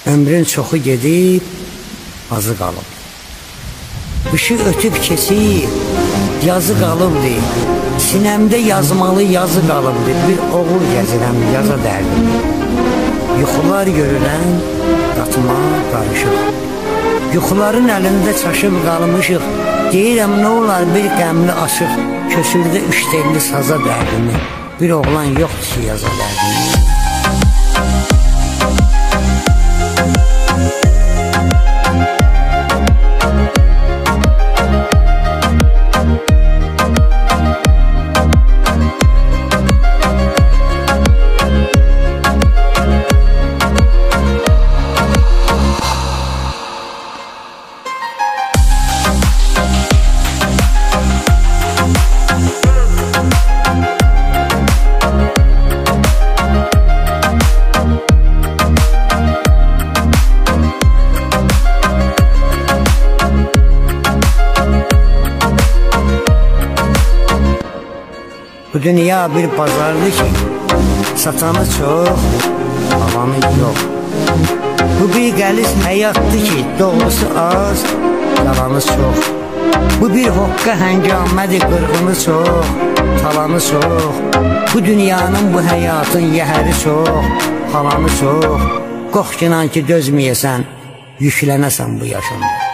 Ömrün çoxu gedib, azı qalıb. Işıq ötüb keçib, yazı qalıbdı. Sinəmdə yazmalı yazı qalıbdı. Bir oğul gəzirəm, yaza dərdim. Yuxular görürəm, qatıma qarışıq. Yuxuların əlində çaşıb qalmışıq. Deyirəm, nə olar bir qəmli aşıq, kösürdə üç telli saza dərdimi. Bir oğlan yoxdur ki, yaza dərdimi. Bu dünya bir pazardır ki, satanı çox, alanı yox. Bu bir qəliz həyatdır ki, doğrusu az, yalanı çox. Bu bir hoqqa həngamədir, qırğını çox, talanı çox. Bu dünyanın, bu həyatın yəhəri çox, halanı çox. Qorx ki, dözməyəsən, yüklənəsən bu yaşamda.